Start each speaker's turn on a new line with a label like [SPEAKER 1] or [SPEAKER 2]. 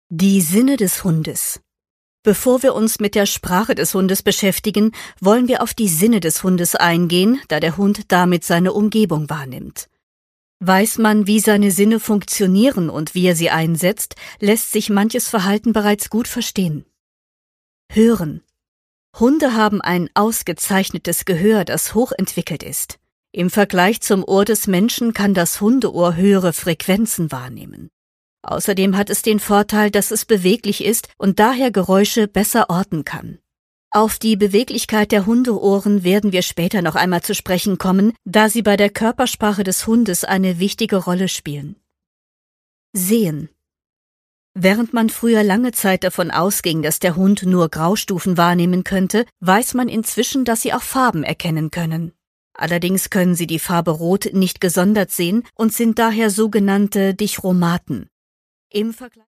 [SPEAKER 1] Die Sinne des Hundes. Bevor wir uns mit der Sprache des Hundes beschäftigen, wollen wir auf die Sinne des Hundes eingehen, da der Hund damit seine Umgebung wahrnimmt. Weiß man, wie seine Sinne funktionieren und wie er sie einsetzt, lässt sich manches Verhalten bereits gut verstehen. Hören. Hunde haben ein ausgezeichnetes Gehör, das hochentwickelt ist. Im Vergleich zum Ohr des Menschen kann das Hundeohr höhere Frequenzen wahrnehmen. Außerdem hat es den Vorteil, dass es beweglich ist und daher Geräusche besser orten kann. Auf die Beweglichkeit der Hundeohren werden wir später noch einmal zu sprechen kommen, da sie bei der Körpersprache des Hundes eine wichtige Rolle spielen. Sehen. Während man früher lange Zeit davon ausging, dass der Hund nur Graustufen wahrnehmen könnte, weiß man inzwischen, dass sie auch Farben erkennen können. Allerdings können sie die Farbe Rot nicht gesondert sehen und sind daher sogenannte Dichromaten. Im Vergleich